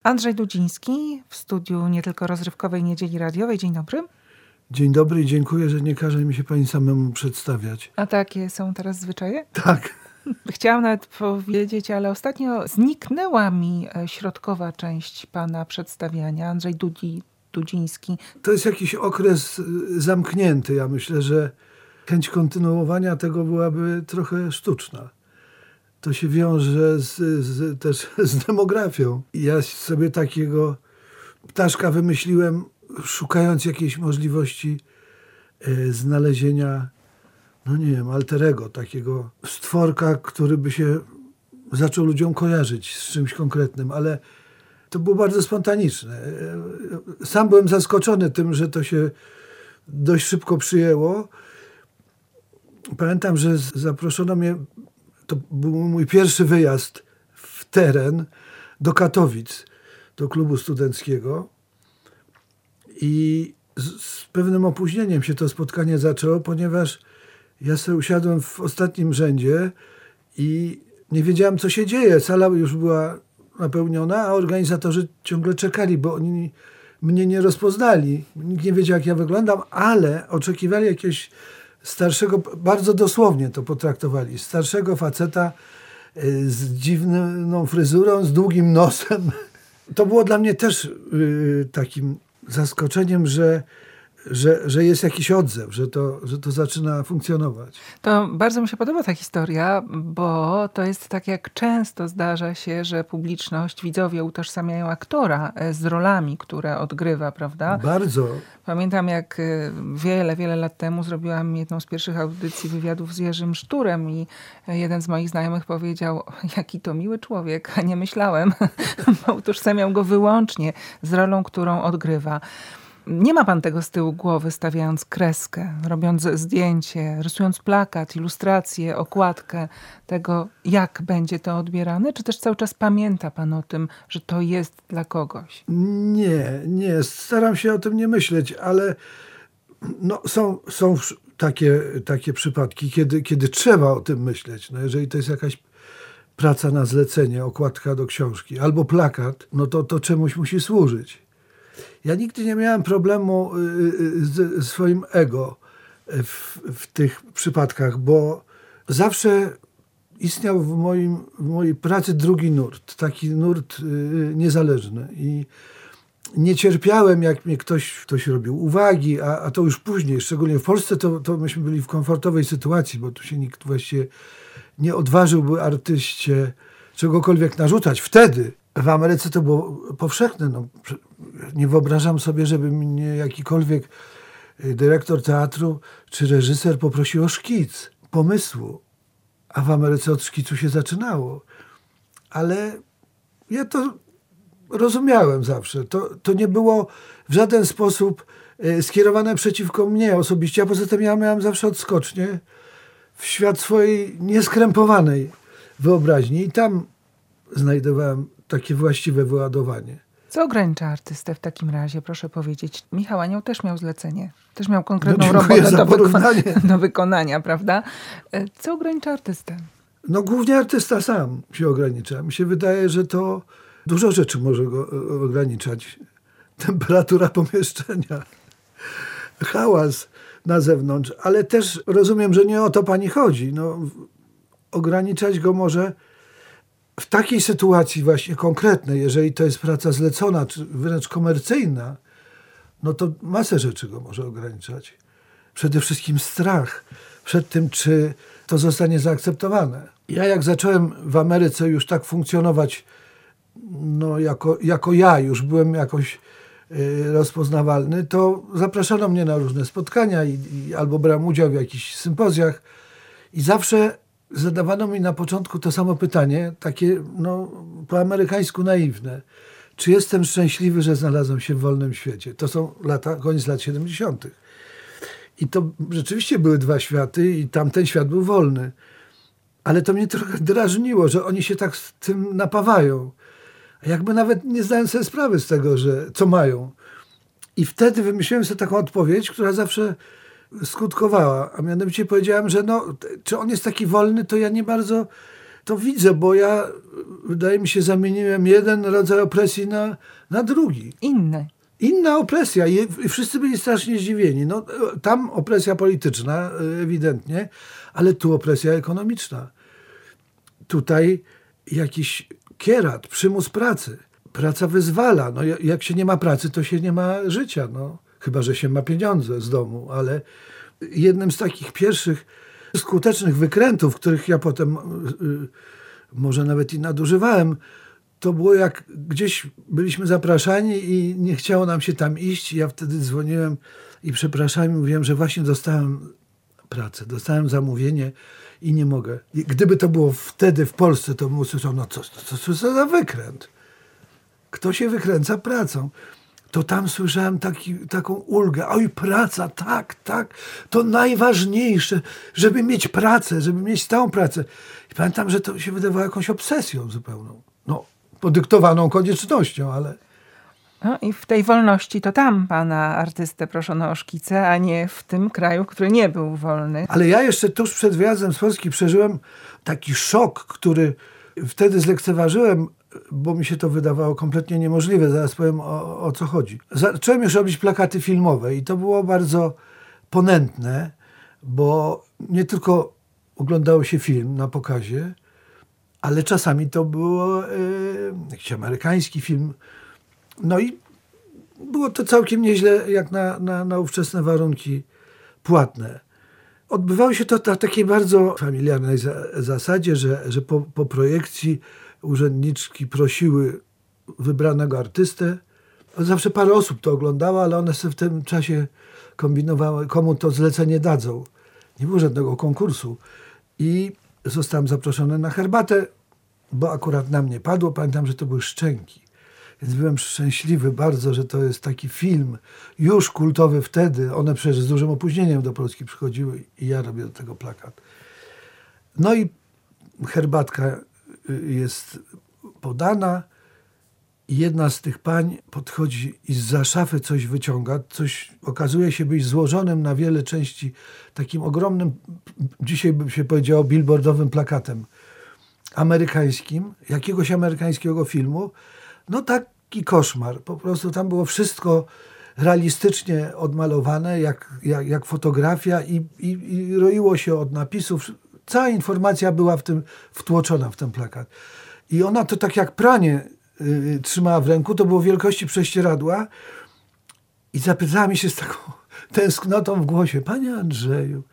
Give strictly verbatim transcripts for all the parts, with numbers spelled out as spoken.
Andrzej Dudziński w studiu nie tylko rozrywkowej Niedzieli Radiowej. Dzień dobry. Dzień dobry i dziękuję, że nie każe mi się pani samemu przedstawiać. A takie są teraz zwyczaje? Tak. Chciałam nawet powiedzieć, ale ostatnio zniknęła mi środkowa część pana przedstawiania. Andrzej Dudzi, Dudziński. To jest jakiś okres zamknięty. Ja myślę, że chęć kontynuowania tego byłaby trochę sztuczna. To się wiąże z, z, też z demografią. Ja sobie takiego ptaszka wymyśliłem, szukając jakiejś możliwości e, znalezienia, no nie wiem, alterego, takiego stworka, który by się zaczął ludziom kojarzyć z czymś konkretnym, ale to było bardzo spontaniczne. Sam byłem zaskoczony tym, że to się dość szybko przyjęło. Pamiętam, że zaproszono mnie, to był mój pierwszy wyjazd w teren do Katowic, do klubu studenckiego i z, z pewnym opóźnieniem się to spotkanie zaczęło, ponieważ ja sobie usiadłem w ostatnim rzędzie i nie wiedziałem, co się dzieje. Sala już była napełniona, a organizatorzy ciągle czekali, bo oni mnie nie rozpoznali. Nikt nie wiedział, jak ja wyglądam, ale oczekiwali jakiegoś starszego, bardzo dosłownie to potraktowali, starszego faceta z dziwną fryzurą, z długim nosem. To było dla mnie też yy, takim zaskoczeniem, że Że, że jest jakiś odzew, że to, że to zaczyna funkcjonować. To bardzo mi się podoba ta historia, bo to jest tak, jak często zdarza się, że publiczność, widzowie utożsamiają aktora z rolami, które odgrywa, prawda? Bardzo. Pamiętam, jak wiele, wiele lat temu zrobiłam jedną z pierwszych audycji wywiadów z Jerzym Szturem i jeden z moich znajomych powiedział, jaki to miły człowiek, a nie myślałem, bo utożsamiał go wyłącznie z rolą, którą odgrywa. Nie ma pan tego z tyłu głowy, stawiając kreskę, robiąc zdjęcie, rysując plakat, ilustrację, okładkę tego, jak będzie to odbierane? Czy też cały czas pamięta pan o tym, że to jest dla kogoś? Nie, nie. Staram się o tym nie myśleć, ale no, są, są takie, takie przypadki, kiedy, kiedy trzeba o tym myśleć. No, jeżeli to jest jakaś praca na zlecenie, okładka do książki albo plakat, no to to czemuś musi służyć. Ja nigdy nie miałem problemu z swoim ego w, w tych przypadkach, bo zawsze istniał w, moim, w mojej pracy drugi nurt, taki nurt niezależny. I nie cierpiałem, jak mnie ktoś, ktoś robił uwagi, a, a to już później, szczególnie w Polsce, to, to myśmy byli w komfortowej sytuacji, bo tu się nikt właściwie nie odważyłby artyście czegokolwiek narzucać. Wtedy w Ameryce to było powszechne. No, nie wyobrażam sobie, żeby mnie jakikolwiek dyrektor teatru czy reżyser poprosił o szkic pomysłu. A w Ameryce od szkicu się zaczynało. Ale ja to rozumiałem zawsze. To, to nie było w żaden sposób skierowane przeciwko mnie osobiście, a poza tym ja miałem zawsze odskocznie w świat swojej nieskrępowanej wyobraźni i tam znajdowałem takie właściwe wyładowanie. Co ogranicza artystę w takim razie, proszę powiedzieć? Michał Anioł też miał zlecenie, też miał konkretną no, robotę do, wyko- do wykonania, prawda? Co ogranicza artystę? No głównie artysta sam się ogranicza. Mi się wydaje, że to dużo rzeczy może go ograniczać. Temperatura pomieszczenia, hałas na zewnątrz, ale też rozumiem, że nie o to pani chodzi. No, ograniczać go może w takiej sytuacji właśnie konkretnej, jeżeli to jest praca zlecona, czy wręcz komercyjna, no to masę rzeczy go może ograniczać. Przede wszystkim strach przed tym, czy to zostanie zaakceptowane. Ja jak zacząłem w Ameryce już tak funkcjonować, no jako, jako ja już byłem jakoś y, rozpoznawalny, to zapraszano mnie na różne spotkania i, i albo brałem udział w jakichś sympozjach i zawsze zadawano mi na początku to samo pytanie, takie no, po amerykańsku naiwne. Czy jestem szczęśliwy, że znalazłem się w wolnym świecie? To są lata, koniec lat siedemdziesiątych. I to rzeczywiście były dwa światy i tamten świat był wolny. Ale to mnie trochę drażniło, że oni się tak z tym napawają. Jakby nawet nie zdając sobie sprawy z tego, że co mają. I wtedy wymyśliłem sobie taką odpowiedź, która zawsze skutkowała. A mianowicie powiedziałem, że no, czy on jest taki wolny, to ja nie bardzo to widzę, bo ja, wydaje mi się, zamieniłem jeden rodzaj opresji na, na drugi. Inny. Inna opresja i, i wszyscy byli strasznie zdziwieni. No, tam opresja polityczna ewidentnie, ale tu opresja ekonomiczna. Tutaj jakiś kierat, przymus pracy. Praca wyzwala. No, jak się nie ma pracy, to się nie ma życia. No. Chyba że się ma pieniądze z domu, ale jednym z takich pierwszych skutecznych wykrętów, których ja potem y, może nawet i nadużywałem, to było jak gdzieś byliśmy zapraszani i nie chciało nam się tam iść. Ja wtedy dzwoniłem i przepraszałem, mówiłem, że właśnie dostałem pracę, dostałem zamówienie i nie mogę. I gdyby to było wtedy w Polsce, to bym usłyszał, no co, co, co za wykręt? Kto się wykręca pracą? To tam słyszałem taki, taką ulgę. Oj, praca, tak, tak, to najważniejsze, żeby mieć pracę, żeby mieć stałą pracę. I pamiętam, że to się wydawało jakąś obsesją zupełną. No, podyktowaną koniecznością, ale... No i w tej wolności to tam pana artystę proszono o szkice, a nie w tym kraju, który nie był wolny. Ale ja jeszcze tuż przed wyjazdem z Polski przeżyłem taki szok, który wtedy zlekceważyłem, bo mi się to wydawało kompletnie niemożliwe. Zaraz powiem, o, o co chodzi. Zacząłem już robić plakaty filmowe i to było bardzo ponętne, bo nie tylko oglądało się film na pokazie, ale czasami to było e, jakiś amerykański film. No i było to całkiem nieźle, jak na, na, na ówczesne warunki płatne. Odbywało się to na takiej bardzo familiarnej za, zasadzie, że, że po, po projekcji urzędniczki prosiły wybranego artystę. Zawsze parę osób to oglądało, ale one sobie w tym czasie kombinowały, komu to zlecenie dadzą. Nie było żadnego konkursu. I zostałem zaproszony na herbatę, bo akurat na mnie padło. Pamiętam, że to były Szczęki. Więc byłem szczęśliwy bardzo, że to jest taki film już kultowy wtedy. One przecież z dużym opóźnieniem do Polski przychodziły i ja robię do tego plakat. No i herbatka jest podana i jedna z tych pań podchodzi i zza szafy coś wyciąga. Coś okazuje się być złożonym na wiele części takim ogromnym, dzisiaj by się powiedziało, billboardowym plakatem amerykańskim, jakiegoś amerykańskiego filmu. No taki koszmar. Po prostu tam było wszystko realistycznie odmalowane, jak, jak, jak fotografia i, i, i roiło się od napisów. Cała informacja była w tym wtłoczona w ten plakat. I ona to tak jak pranie yy, trzymała w ręku, to było wielkości prześcieradła i zapytała mi się z taką tęsknotą w głosie: panie Andrzeju,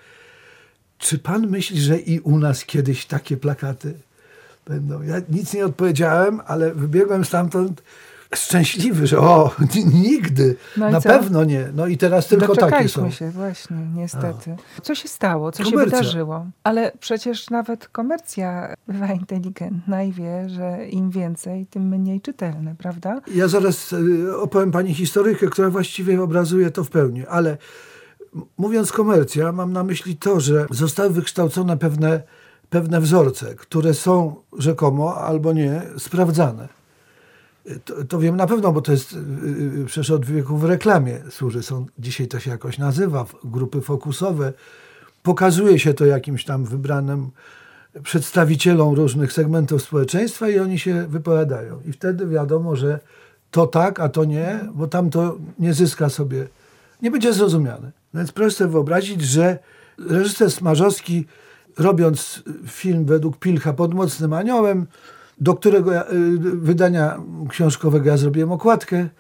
czy pan myśli, że i u nas kiedyś takie plakaty będą? Ja nic nie odpowiedziałem, ale wybiegłem stamtąd szczęśliwy, że o, nigdy, no na co? Pewno nie. No i teraz tylko takie są. się właśnie, niestety. A. Co się stało? Co Komercja. się wydarzyło? Ale przecież nawet komercja bywa inteligentna i wie, że im więcej, tym mniej czytelne, prawda? Ja zaraz opowiem pani historyjkę, która właściwie obrazuje to w pełni, ale mówiąc komercja, mam na myśli to, że zostały wykształcone pewne, pewne wzorce, które są rzekomo albo nie sprawdzane. To, to wiem na pewno, bo to jest yy, przecież od wieku w reklamie służy. Są, dzisiaj to się jakoś nazywa, grupy fokusowe. Pokazuje się to jakimś tam wybranym przedstawicielom różnych segmentów społeczeństwa i oni się wypowiadają. I wtedy wiadomo, że to tak, a to nie, bo tam to nie zyska sobie, nie będzie zrozumiane. Więc proszę sobie wyobrazić, że reżyser Smarzowski, robiąc film według Pilcha Pod mocnym aniołem, do którego ja, wydania książkowego ja zrobiłem okładkę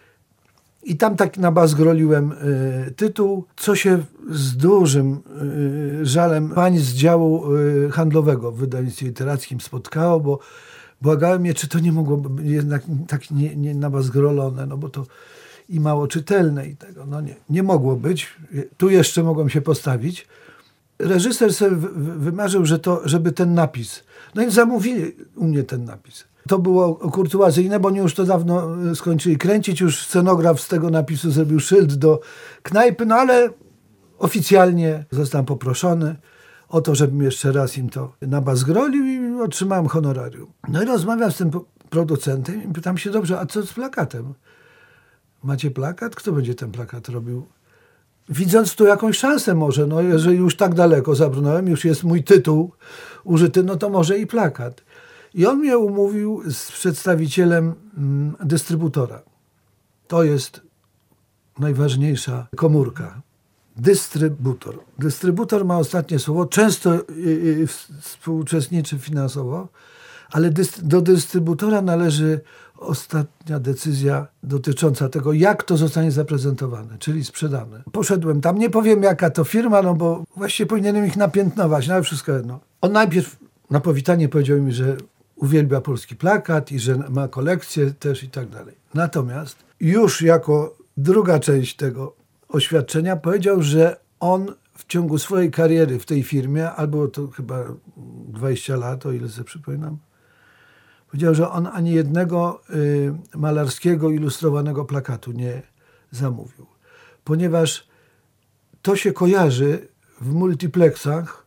i tam tak na bas groliłem y, tytuł, co się z dużym y, żalem pań z działu y, handlowego w wydawnictwie literackim spotkało, bo błagałem mnie, czy to nie mogło być jednak tak nie, nie na bas grolone, no bo to i mało czytelne i tego, no nie, nie mogło być. Tu jeszcze mogłem się postawić. Reżyser sobie wymarzył, że to, żeby ten napis. No i zamówili u mnie ten napis. To było kurtuazyjne, bo oni już to dawno skończyli kręcić. Już scenograf z tego napisu zrobił szyld do knajpy, no ale oficjalnie zostałem poproszony o to, żebym jeszcze raz im to na bas grolił i otrzymałem honorarium. No i rozmawiam z tym producentem i pytam się: dobrze, a co z plakatem? Macie plakat? Kto będzie ten plakat robił? widząc tu jakąś szansę może, no jeżeli już tak daleko zabrnąłem, już jest mój tytuł użyty, no to może i plakat. I on mnie umówił z przedstawicielem mm, dystrybutora. To jest najważniejsza komórka. Dystrybutor. Dystrybutor ma ostatnie słowo, często y, y, współuczestniczy finansowo, ale dyst- do dystrybutora należy ostatnia decyzja dotycząca tego, jak to zostanie zaprezentowane, czyli sprzedane. Poszedłem tam, nie powiem jaka to firma, no bo właściwie powinienem ich napiętnować, no ale wszystko jedno. On najpierw na powitanie powiedział mi, że uwielbia polski plakat i że ma kolekcję też i tak dalej. Natomiast już jako druga część tego oświadczenia powiedział, że on w ciągu swojej kariery w tej firmie, albo to chyba dwadzieścia lat, o ile sobie przypominam, powiedział, że on ani jednego y, malarskiego, ilustrowanego plakatu nie zamówił. Ponieważ to się kojarzy w multiplexach,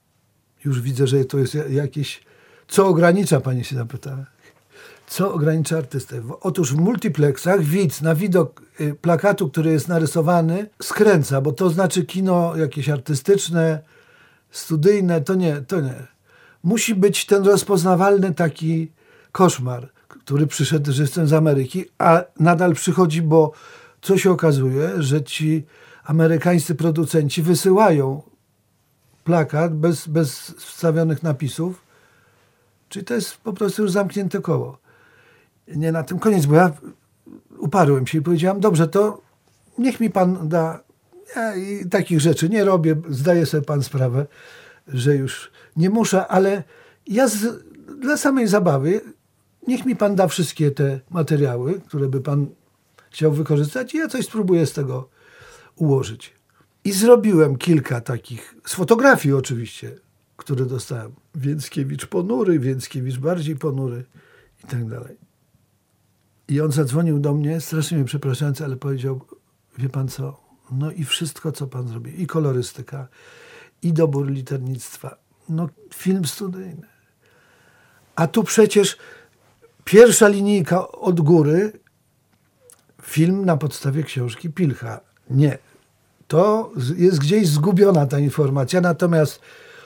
już widzę, że to jest jakieś, co ogranicza, pani się zapytała, co ogranicza artystę. Otóż w multiplexach widz na widok y, plakatu, który jest narysowany, skręca, bo to znaczy kino jakieś artystyczne, studyjne, to nie, to nie. Musi być ten rozpoznawalny taki koszmar, który przyszedł żywcem z Ameryki, a nadal przychodzi, bo co się okazuje, że ci amerykańscy producenci wysyłają plakat bez, bez wstawionych napisów, czyli to jest po prostu już zamknięte koło. Nie na tym koniec, bo ja uparłem się i powiedziałam, dobrze, to niech mi pan da, ja i takich rzeczy nie robię, zdaję sobie pan sprawę, że już nie muszę, ale ja z, dla samej zabawy niech mi pan da wszystkie te materiały, które by pan chciał wykorzystać i ja coś spróbuję z tego ułożyć. I zrobiłem kilka takich, z fotografii oczywiście, które dostałem. Więckiewicz ponury, Więckiewicz bardziej ponury i tak dalej. I on zadzwonił do mnie, strasznie mnie przepraszając, ale powiedział, wie pan co, no i wszystko, co pan zrobi, i kolorystyka, i dobór liternictwa, no film studyjny. A tu przecież pierwsza linijka od góry, film na podstawie książki Pilcha. Nie, to jest gdzieś zgubiona ta informacja, natomiast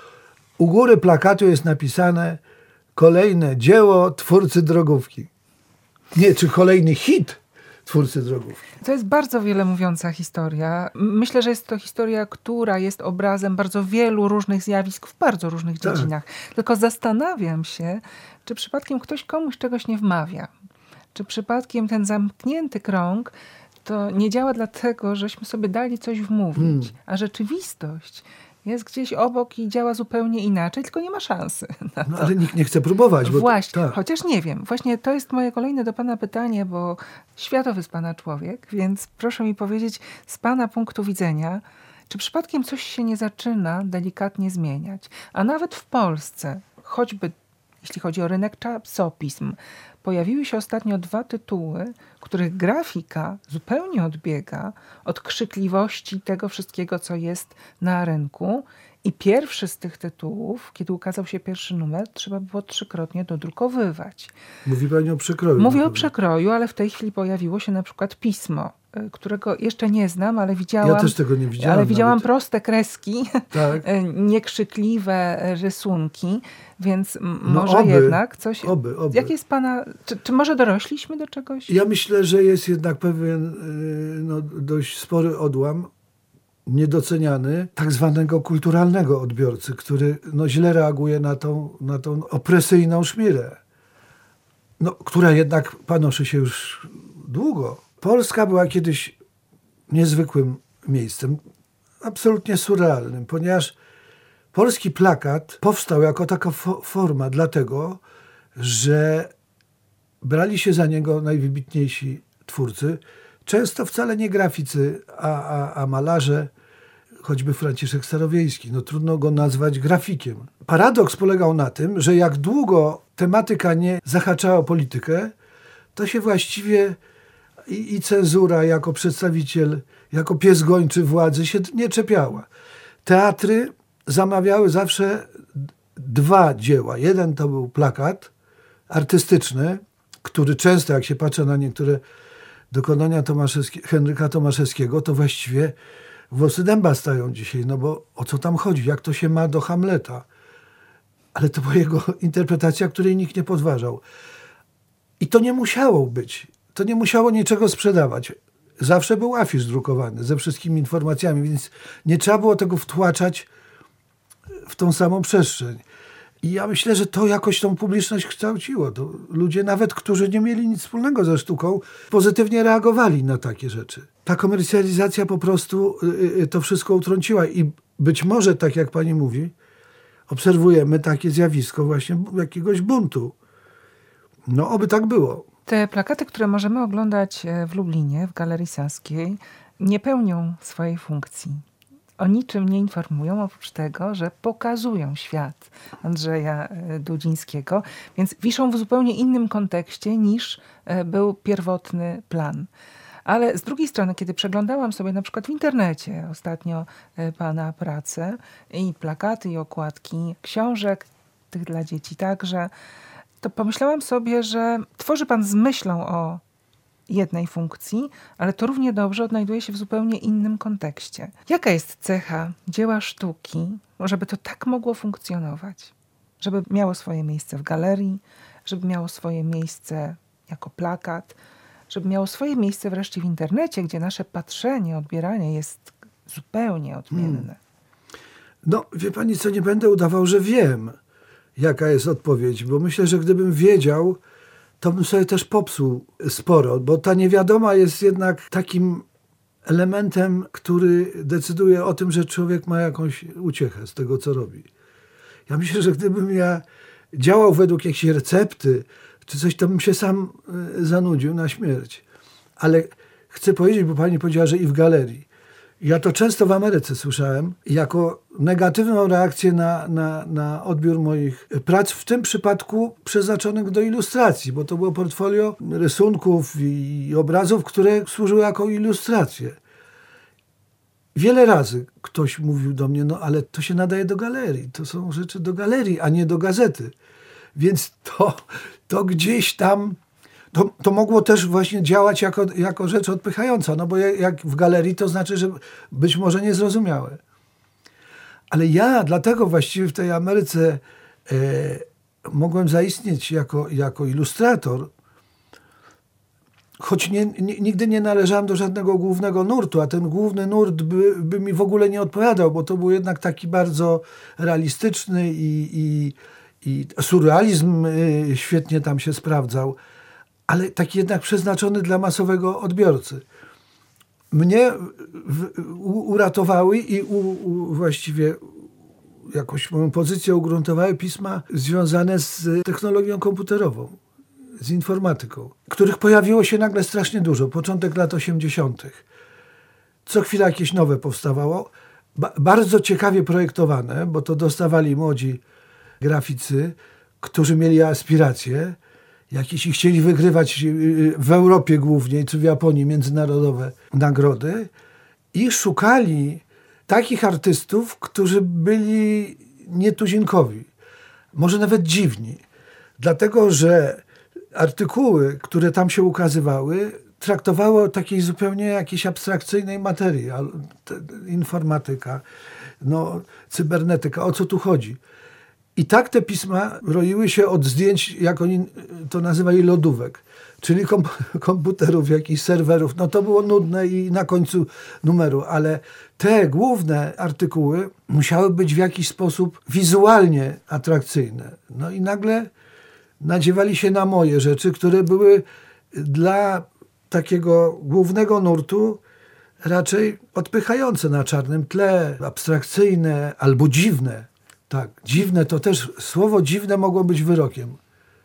u góry plakatu jest napisane kolejne dzieło twórcy drogówki. Nie, czy kolejny hit twórcy drogówki. To jest bardzo wiele mówiąca historia. Myślę, że jest to historia, która jest obrazem bardzo wielu różnych zjawisk w bardzo różnych tak. dziedzinach. Tylko zastanawiam się, czy przypadkiem ktoś komuś czegoś nie wmawia. Czy przypadkiem ten zamknięty krąg to nie działa dlatego, żeśmy sobie dali coś wmówić, hmm. a rzeczywistość jest gdzieś obok i działa zupełnie inaczej, tylko nie ma szansy na to. No, ale nikt nie chce próbować. Bo Właśnie, tak. chociaż nie wiem. Właśnie to jest moje kolejne do pana pytanie, bo światowy z pana człowiek, więc proszę mi powiedzieć z pana punktu widzenia, czy przypadkiem coś się nie zaczyna delikatnie zmieniać? A nawet w Polsce, choćby jeśli chodzi o rynek czasopism, pojawiły się ostatnio dwa tytuły, których grafika zupełnie odbiega od krzykliwości tego wszystkiego, co jest na rynku. I pierwszy z tych tytułów, kiedy ukazał się pierwszy numer, trzeba było trzykrotnie dodrukowywać. Mówi pani o przekroju. Mówię o przekroju, ale w tej chwili pojawiło się na przykład pismo, którego jeszcze nie znam, ale widziałam, ja też tego nie widziałam, ale widziałam nawet. proste kreski, tak. niekrzykliwe rysunki, więc no może oby, jednak coś... Oby, oby. Jak jest pana... Czy, czy może dorośliśmy do czegoś? Ja myślę, że jest jednak pewien no, dość spory odłam, niedoceniany, tak zwanego kulturalnego odbiorcy, który no, źle reaguje na tą, na tą opresyjną szmirę, no, która jednak panoszy się już długo. Polska była kiedyś niezwykłym miejscem, absolutnie surrealnym, ponieważ polski plakat powstał jako taka fo- forma dlatego, że brali się za niego najwybitniejsi twórcy, często wcale nie graficy, a, a, a malarze, choćby Franciszek Starowiejski. No trudno go nazwać grafikiem. Paradoks polegał na tym, że jak długo tematyka nie zahaczała o politykę, to się właściwie i, i cenzura jako przedstawiciel, jako pies gończy władzy się nie czepiała. Teatry zamawiały zawsze dwa dzieła. Jeden to był plakat artystyczny, który często, jak się patrzy na niektóre dokonania Tomaszewski, Henryka Tomaszewskiego, to właściwie włosy dęba stają dzisiaj, no bo o co tam chodzi? Jak to się ma do Hamleta? Ale to była jego interpretacja, której nikt nie podważał. I to nie musiało być. To nie musiało niczego sprzedawać. Zawsze był afisz drukowany ze wszystkimi informacjami, więc nie trzeba było tego wtłaczać w tą samą przestrzeń. I ja myślę, że to jakoś tą publiczność kształciło. To ludzie, nawet którzy nie mieli nic wspólnego ze sztuką, pozytywnie reagowali na takie rzeczy. Ta komercjalizacja po prostu to wszystko utrąciła i być może, tak jak pani mówi, obserwujemy takie zjawisko właśnie jakiegoś buntu. No, oby tak było. Te plakaty, które możemy oglądać w Lublinie, w Galerii Saskiej, nie pełnią swojej funkcji. O niczym nie informują, oprócz tego, że pokazują świat Andrzeja Dudzińskiego, więc wiszą w zupełnie innym kontekście niż był pierwotny plan. Ale z drugiej strony, kiedy przeglądałam sobie na przykład w internecie ostatnio pana pracę i plakaty, i okładki książek, tych dla dzieci także, to pomyślałam sobie, że tworzy pan z myślą o jednej funkcji, ale to równie dobrze odnajduje się w zupełnie innym kontekście. Jaka jest cecha dzieła sztuki, żeby to tak mogło funkcjonować? Żeby miało swoje miejsce w galerii, żeby miało swoje miejsce jako plakat, żeby miało swoje miejsce wreszcie w internecie, gdzie nasze patrzenie, odbieranie jest zupełnie odmienne. Hmm. No, wie pani co, nie będę udawał, że wiem, jaka jest odpowiedź, bo myślę, że gdybym wiedział, to bym sobie też popsuł sporo, bo ta niewiadoma jest jednak takim elementem, który decyduje o tym, że człowiek ma jakąś uciechę z tego, co robi. Ja myślę, że gdybym ja działał według jakiejś recepty, czy coś, to bym się sam zanudził na śmierć. Ale chcę powiedzieć, bo pani powiedziała, że i w galerii. Ja to często w Ameryce słyszałem jako negatywną reakcję na, na, na odbiór moich prac, w tym przypadku przeznaczonych do ilustracji, bo to było portfolio rysunków i obrazów, które służyły jako ilustracje. Wiele razy ktoś mówił do mnie, no ale to się nadaje do galerii, to są rzeczy do galerii, a nie do gazety. Więc to, to gdzieś tam, to, to mogło też właśnie działać jako, jako rzecz odpychająca, no bo jak w galerii to znaczy, że być może niezrozumiałe. Ale ja dlatego właściwie w tej Ameryce e, mogłem zaistnieć jako, jako ilustrator, choć nie, nie, nigdy nie należałem do żadnego głównego nurtu, a ten główny nurt by, by mi w ogóle nie odpowiadał, bo to był jednak taki bardzo realistyczny i, i, i surrealizm świetnie tam się sprawdzał, ale taki jednak przeznaczony dla masowego odbiorcy. Mnie w, u, uratowały i u, u, właściwie jakoś moją pozycję ugruntowały pisma związane z technologią komputerową, z informatyką, których pojawiło się nagle strasznie dużo, początek lat osiemdziesiątych. Co chwila jakieś nowe powstawało, ba- bardzo ciekawie projektowane, bo to dostawali młodzi graficy, którzy mieli aspiracje, jakieś i chcieli wygrywać w Europie głównie, czy w Japonii międzynarodowe nagrody i szukali takich artystów, którzy byli nietuzinkowi, może nawet dziwni, dlatego że artykuły, które tam się ukazywały, traktowały o takiej zupełnie jakiejś abstrakcyjnej materii, informatyka, no, cybernetyka, o co tu chodzi. I tak te pisma roiły się od zdjęć, jak oni to nazywali, lodówek, czyli kom- komputerów, jakichś serwerów. No to było nudne i na końcu numeru, ale te główne artykuły musiały być w jakiś sposób wizualnie atrakcyjne. No i nagle nadziewali się na moje rzeczy, które były dla takiego głównego nurtu raczej odpychające na czarnym tle, abstrakcyjne albo dziwne. Tak, dziwne to też, słowo dziwne mogło być wyrokiem.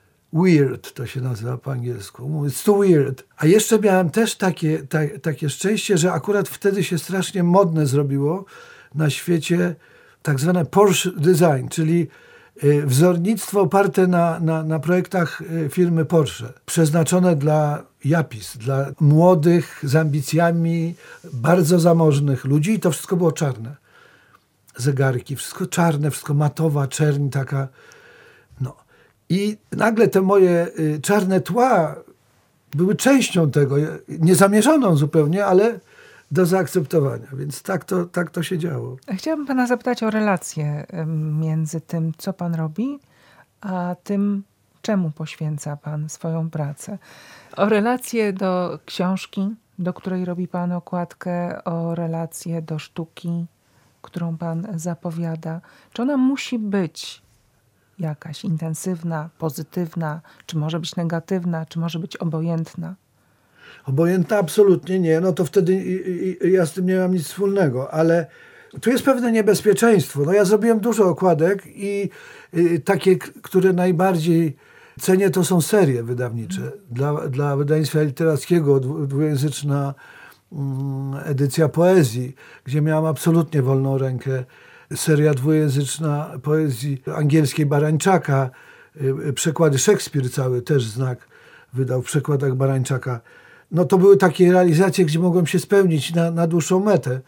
Weird to się nazywa po angielsku. It's too weird. A jeszcze miałem też takie, ta, takie szczęście, że akurat wtedy się strasznie modne zrobiło na świecie tak zwane Porsche Design, czyli wzornictwo oparte na, na, na projektach firmy Porsche, przeznaczone dla Japis, dla młodych, z ambicjami, bardzo zamożnych ludzi i to wszystko było czarne. Zegarki, wszystko czarne, wszystko matowa, czerń taka. No. I nagle te moje y, czarne tła były częścią tego, niezamierzoną zupełnie, ale do zaakceptowania. Więc tak to, tak to się działo. Chciałabym pana zapytać o relację między tym, co pan robi, a tym, czemu poświęca pan swoją pracę. O relację do książki, do której robi pan okładkę, o relację do sztuki, którą pan zapowiada. Czy ona musi być jakaś intensywna, pozytywna, czy może być negatywna, czy może być obojętna? Obojętna absolutnie nie, no to wtedy i, i, ja z tym nie mam nic wspólnego, ale tu jest pewne niebezpieczeństwo. No ja zrobiłem dużo okładek i y, takie, które najbardziej cenię, to są serie wydawnicze. Mm. Dla, dla wydawnictwa literackiego dwujęzyczna mm, edycja poezji, gdzie miałam absolutnie wolną rękę. Seria dwujęzyczna poezji angielskiej Barańczaka, y, przekłady Szekspir cały, też Znak wydał w przekładach Barańczaka. No to były takie realizacje, gdzie mogłem się spełnić na, na dłuższą metę.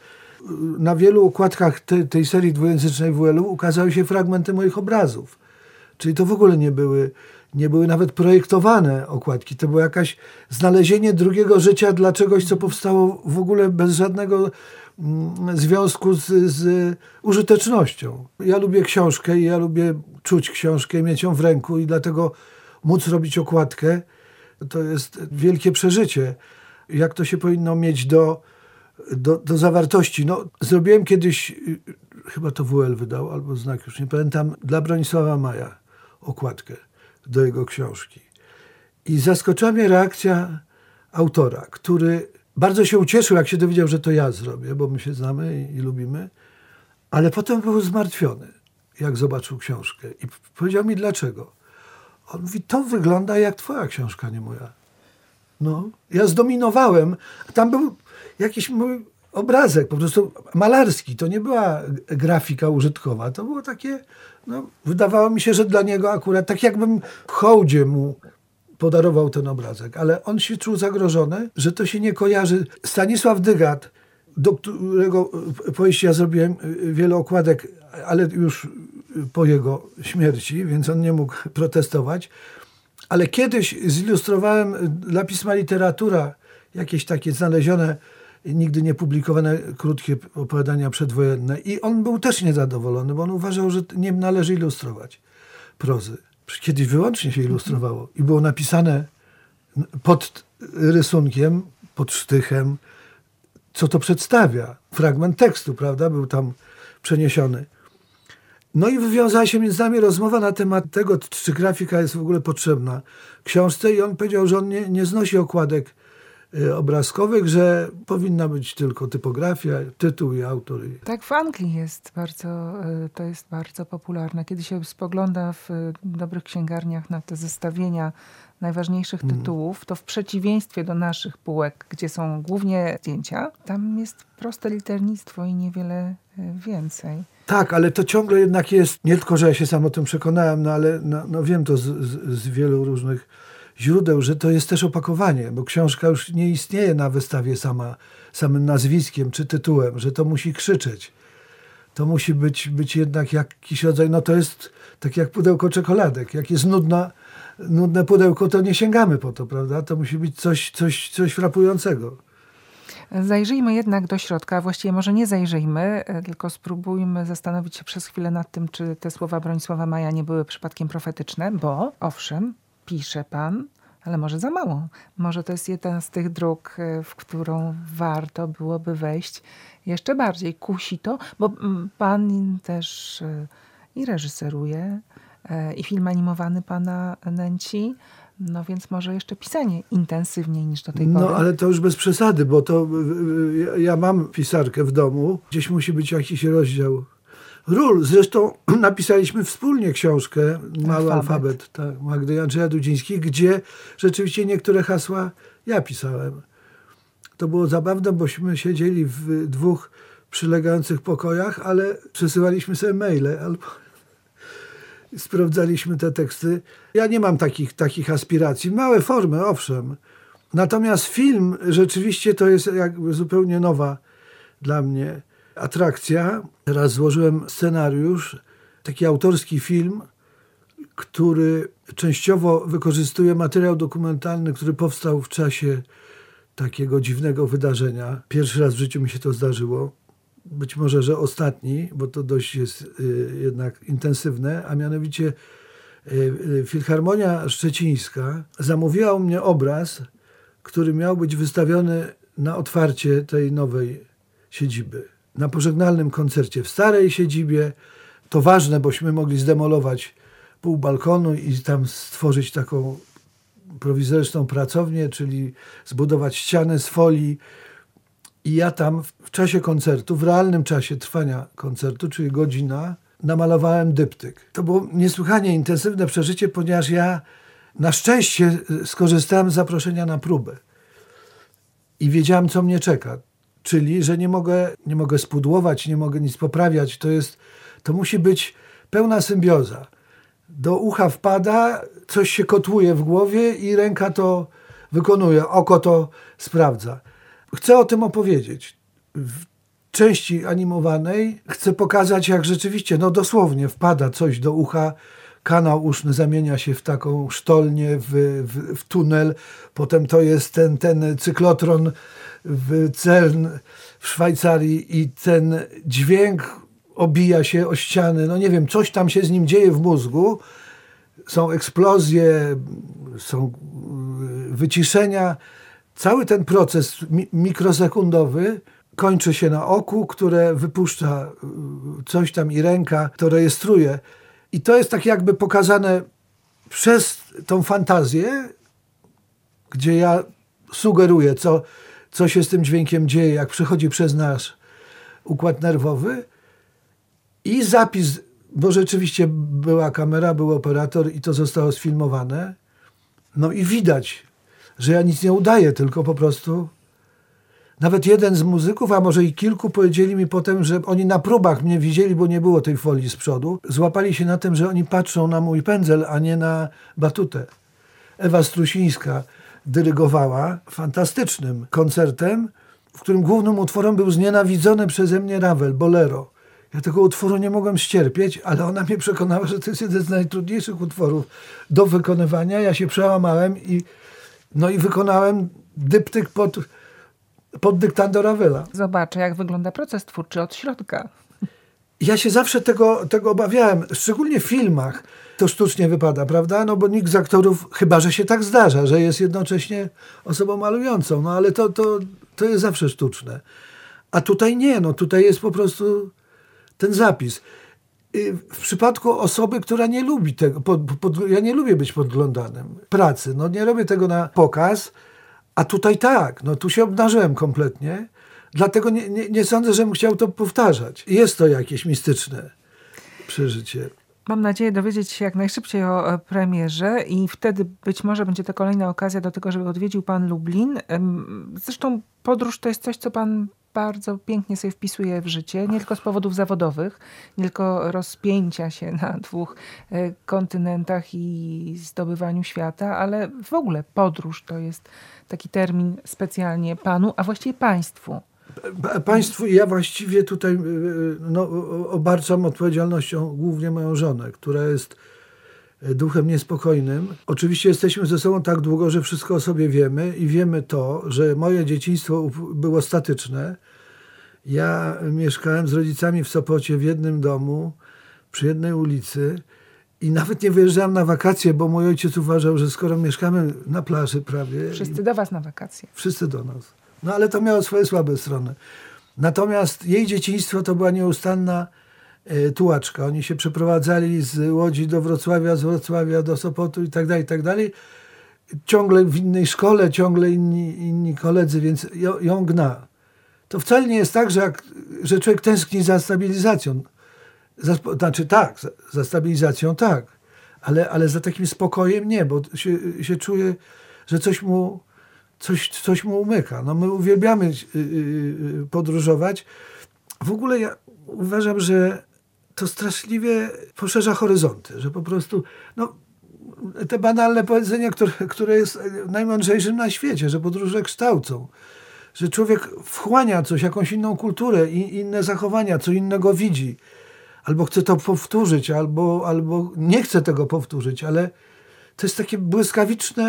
Na wielu okładkach te, tej serii dwujęzycznej W L U ukazały się fragmenty moich obrazów. Czyli to w ogóle nie były, nie były nawet projektowane okładki. To było jakaś znalezienie drugiego życia dla czegoś, co powstało w ogóle bez żadnego mm, związku z, z użytecznością. Ja lubię książkę i ja lubię czuć książkę, mieć ją w ręku i dlatego móc robić okładkę to jest wielkie przeżycie. Jak to się powinno mieć do, do, do zawartości. No, zrobiłem kiedyś, chyba to W L wydał, albo Znak, już nie pamiętam, dla Bronisława Maja okładkę do jego książki. I zaskoczyła mnie reakcja autora, który bardzo się ucieszył, jak się dowiedział, że to ja zrobię, bo my się znamy i, i lubimy, ale potem był zmartwiony, jak zobaczył książkę. I powiedział mi, dlaczego. On mówi, to wygląda jak twoja książka, nie moja. No, ja zdominowałem. Tam był jakiś mój obrazek, po prostu malarski. To nie była grafika użytkowa. To było takie, no, wydawało mi się, że dla niego akurat, tak jakbym w hołdzie mu podarował ten obrazek. Ale on się czuł zagrożony, że to się nie kojarzy. Stanisław Dygat, do którego powieści ja zrobiłem wiele okładek, ale już po jego śmierci, więc on nie mógł protestować. Ale kiedyś zilustrowałem dla pisma Literatura jakieś takie znalezione, nigdy nie publikowane krótkie opowiadania przedwojenne i on był też niezadowolony, bo on uważał, że nie należy ilustrować prozy. Kiedyś wyłącznie się ilustrowało i było napisane pod rysunkiem, pod sztychem, co to przedstawia. Fragment tekstu, prawda, był tam przeniesiony. No i wywiązała się między nami rozmowa na temat tego, czy grafika jest w ogóle potrzebna książce i on powiedział, że on nie, nie znosi okładek y, obrazkowych, że powinna być tylko typografia, tytuł i autor. Tak, w Anglii jest bardzo, y, to jest bardzo popularne. Kiedy się spogląda w y, dobrych księgarniach na te zestawienia najważniejszych tytułów, to w przeciwieństwie do naszych półek, gdzie są głównie zdjęcia, tam jest proste liternictwo i niewiele y, więcej. Tak, ale to ciągle jednak jest, nie tylko, że ja się sam o tym przekonałem, no ale no, no wiem to z, z, z wielu różnych źródeł, że to jest też opakowanie, bo książka już nie istnieje na wystawie sama, samym nazwiskiem czy tytułem, że to musi krzyczeć. To musi być, być jednak jakiś rodzaj, no to jest tak jak pudełko czekoladek. Jak jest nudna, nudne pudełko, to nie sięgamy po to, prawda? To musi być coś, coś, coś frapującego. Zajrzyjmy jednak do środka, a właściwie może nie zajrzyjmy, tylko spróbujmy zastanowić się przez chwilę nad tym, czy te słowa Bronisława Maja nie były przypadkiem profetyczne, bo owszem, pisze pan, ale może za mało. Może to jest jedna z tych dróg, w którą warto byłoby wejść jeszcze bardziej. Kusi to, bo pan też i reżyseruje, i film animowany pana nęci. No więc może jeszcze pisanie intensywniej niż do tej pory. No ale to już bez przesady, bo to ja, ja mam pisarkę w domu. Gdzieś musi być jakiś rozdział ról. Zresztą napisaliśmy wspólnie książkę Mały Alfabet, alfabet tak, Magdy i Andrzeja Dudzińskich, gdzie rzeczywiście niektóre hasła ja pisałem. To było zabawne, bośmy siedzieli w dwóch przylegających pokojach, ale przesyłaliśmy sobie maile albo sprawdzaliśmy te teksty. Ja nie mam takich, takich aspiracji. Małe formy, owszem. Natomiast film rzeczywiście to jest jakby zupełnie nowa dla mnie atrakcja. Teraz złożyłem scenariusz, taki autorski film, który częściowo wykorzystuje materiał dokumentalny, który powstał w czasie takiego dziwnego wydarzenia. Pierwszy raz w życiu mi się to zdarzyło. Być może, że ostatni, bo to dość jest y, jednak intensywne, a mianowicie y, y, Filharmonia Szczecińska zamówiła u mnie obraz, który miał być wystawiony na otwarcie tej nowej siedziby. Na pożegnalnym koncercie w starej siedzibie. To ważne, bośmy mogli zdemolować pół balkonu i tam stworzyć taką prowizoryczną pracownię, czyli zbudować ścianę z folii. I ja tam w czasie koncertu, w realnym czasie trwania koncertu, czyli godzina, namalowałem dyptyk. To było niesłychanie intensywne przeżycie, ponieważ ja na szczęście skorzystałem z zaproszenia na próbę. I wiedziałem, co mnie czeka. Czyli, że nie mogę, nie mogę spudłować, nie mogę nic poprawiać. To jest, to musi być pełna symbioza. Do ucha wpada, coś się kotłuje w głowie i ręka to wykonuje, oko to sprawdza. Chcę o tym opowiedzieć. W części animowanej chcę pokazać, jak rzeczywiście, no dosłownie wpada coś do ucha, kanał uszny zamienia się w taką sztolnię, w, w, w tunel, potem to jest ten, ten cyklotron w Celn w Szwajcarii i ten dźwięk obija się o ściany, no nie wiem, coś tam się z nim dzieje w mózgu, są eksplozje, są wyciszenia. Cały ten proces mi- mikrosekundowy kończy się na oku, które wypuszcza coś tam i ręka to rejestruje. I to jest tak jakby pokazane przez tą fantazję, gdzie ja sugeruję, co, co się z tym dźwiękiem dzieje, jak przechodzi przez nasz układ nerwowy. I zapis, bo rzeczywiście była kamera, był operator i to zostało sfilmowane. No i widać, że ja nic nie udaję, tylko po prostu nawet jeden z muzyków, a może i kilku, powiedzieli mi potem, że oni na próbach mnie widzieli, bo nie było tej folii z przodu. Złapali się na tym, że oni patrzą na mój pędzel, a nie na batutę. Ewa Strusińska dyrygowała fantastycznym koncertem, w którym głównym utworem był znienawidzony przeze mnie Ravel, Bolero. Ja tego utworu nie mogłem ścierpieć, ale ona mnie przekonała, że to jest jeden z najtrudniejszych utworów do wykonywania. Ja się przełamałem i, no i wykonałem dyptyk pod, pod dyktando Ravela. Zobaczę, jak wygląda proces twórczy od środka. Ja się zawsze tego, tego obawiałem, szczególnie w filmach. To sztucznie wypada, prawda? No bo nikt z aktorów, chyba że się tak zdarza, że jest jednocześnie osobą malującą, no ale to, to, to jest zawsze sztuczne. A tutaj nie, no tutaj jest po prostu ten zapis. W przypadku osoby, która nie lubi tego, pod, pod, ja nie lubię być podglądanym pracy, no nie robię tego na pokaz, a tutaj tak, no tu się obnażyłem kompletnie, dlatego nie, nie, nie sądzę, żebym chciał to powtarzać. Jest to jakieś mistyczne przeżycie. Mam nadzieję dowiedzieć się jak najszybciej o premierze i wtedy być może będzie to kolejna okazja do tego, żeby odwiedził pan Lublin. Zresztą podróż to jest coś, co pan bardzo pięknie sobie wpisuje w życie, nie tylko z powodów zawodowych, nie tylko rozpięcia się na dwóch kontynentach i zdobywaniu świata, ale w ogóle podróż to jest taki termin specjalnie panu, a właściwie państwu. Państwu i ja właściwie tutaj no, obarczam odpowiedzialnością głównie moją żonę, która jest duchem niespokojnym. Oczywiście jesteśmy ze sobą tak długo, że wszystko o sobie wiemy i wiemy to, że moje dzieciństwo było statyczne. Ja mieszkałem z rodzicami w Sopocie w jednym domu, przy jednej ulicy i nawet nie wyjeżdżałem na wakacje, bo mój ojciec uważał, że skoro mieszkamy na plaży prawie... Wszyscy do was na wakacje. Wszyscy do nas. No ale to miało swoje słabe strony. Natomiast jej dzieciństwo to była nieustanna e, tułaczka. Oni się przeprowadzali z Łodzi do Wrocławia, z Wrocławia do Sopotu i tak dalej, i tak dalej. Ciągle w innej szkole, ciągle inni, inni koledzy, więc ją, ją gna. To wcale nie jest tak, że, jak, że człowiek tęskni za stabilizacją. Za, znaczy tak, za, za stabilizacją tak, ale, ale za takim spokojem nie, bo się, się czuje, że coś mu Coś, coś mu umyka. No my uwielbiamy yy, yy, podróżować. W ogóle ja uważam, że to straszliwie poszerza horyzonty, że po prostu no, te banalne powiedzenie, które, które jest najmądrzejszym na świecie, że podróże kształcą, że człowiek wchłania coś, jakąś inną kulturę i inne zachowania, co innego widzi, albo chce to powtórzyć, albo, albo nie chce tego powtórzyć, ale to jest takie błyskawiczne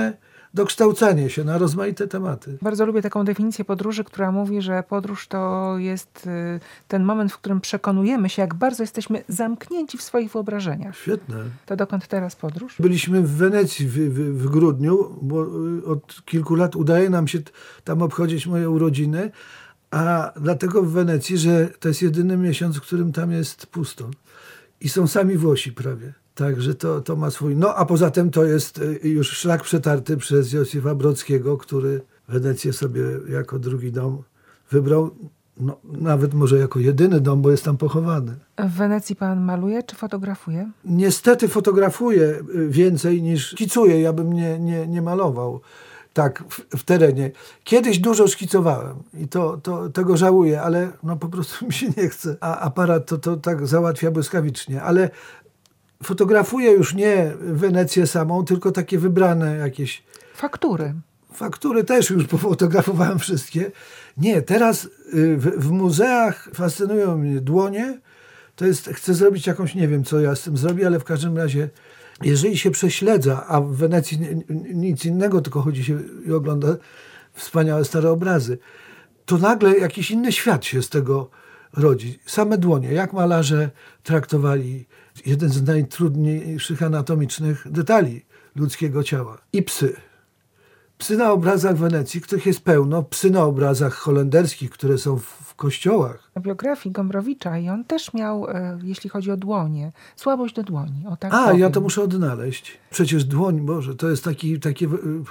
dokształcanie się na rozmaite tematy. Bardzo lubię taką definicję podróży, która mówi, że podróż to jest y, ten moment, w którym przekonujemy się, jak bardzo jesteśmy zamknięci w swoich wyobrażeniach. Świetne. To dokąd teraz podróż? Byliśmy w Wenecji w, w, w grudniu, bo od kilku lat udaje nam się tam obchodzić moje urodziny, a dlatego w Wenecji, że to jest jedyny miesiąc, w którym tam jest pusto. I są sami Włosi prawie. Także to, to ma swój... No a poza tym to jest już szlak przetarty przez Józefa Brodskiego, który Wenecję sobie jako drugi dom wybrał. No, nawet może jako jedyny dom, bo jest tam pochowany. W Wenecji pan maluje czy fotografuje? Niestety fotografuję więcej niż szkicuję. Ja bym nie, nie, nie malował tak w, w terenie. Kiedyś dużo szkicowałem i to, to, tego żałuję, ale no po prostu mi się nie chce. A aparat to, to tak załatwia błyskawicznie. Ale fotografuję już nie Wenecję samą, tylko takie wybrane jakieś... Faktury. Faktury też już pofotografowałem wszystkie. Nie, teraz w, w muzeach fascynują mnie dłonie. To jest, chcę zrobić jakąś, nie wiem co ja z tym zrobię, ale w każdym razie, jeżeli się prześledza, a w Wenecji nic innego, tylko chodzi się i ogląda wspaniałe stare obrazy, to nagle jakiś inny świat się z tego rodzi. Same dłonie, jak malarze traktowali jeden z najtrudniejszych anatomicznych detali ludzkiego ciała. I psy. Psy na obrazach Wenecji, których jest pełno, psy na obrazach holenderskich, które są w, w kościołach. W biografii Gombrowicza i on też miał, e, jeśli chodzi o dłonie, słabość do dłoni. O tak A, powiem. ja to muszę odnaleźć. Przecież dłoń, Boże, to jest taki, takie,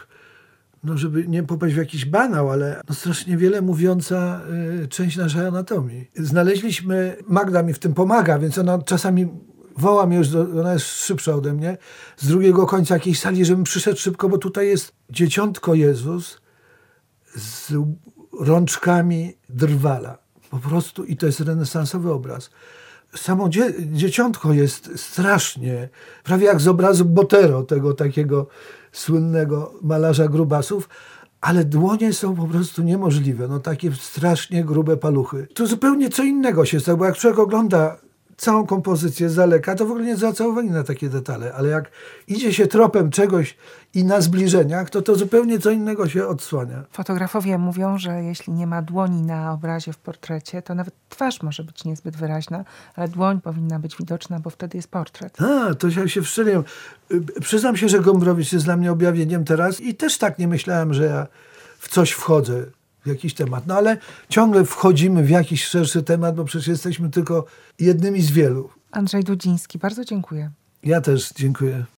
no żeby nie popaść w jakiś banał, ale no strasznie wiele mówiąca y, część naszej anatomii. Znaleźliśmy, Magda mi w tym pomaga, więc ona czasami woła mnie już, do, ona jest szybsza ode mnie, z drugiego końca jakiejś sali, żebym przyszedł szybko, bo tutaj jest dzieciątko Jezus z rączkami drwala. Po prostu, i to jest renesansowy obraz. Samo dzie, dzieciątko jest strasznie, prawie jak z obrazu Botero, tego takiego słynnego malarza grubasów, ale dłonie są po prostu niemożliwe. No takie strasznie grube paluchy. To zupełnie co innego się stało, bo jak człowiek ogląda całą kompozycję z daleka, to w ogóle nie zwraca uwagi na takie detale, ale jak idzie się tropem czegoś i na zbliżeniach, to to zupełnie co innego się odsłania. Fotografowie mówią, że jeśli nie ma dłoni na obrazie w portrecie, to nawet twarz może być niezbyt wyraźna, ale dłoń powinna być widoczna, bo wtedy jest portret. A, to ja się wszczeliłem. Przyznam się, że Gombrowicz jest dla mnie objawieniem teraz i też tak nie myślałem, że ja w coś wchodzę, w jakiś temat. No ale ciągle wchodzimy w jakiś szerszy temat, bo przecież jesteśmy tylko jednymi z wielu. Andrzej Dudziński, bardzo dziękuję. Ja też dziękuję.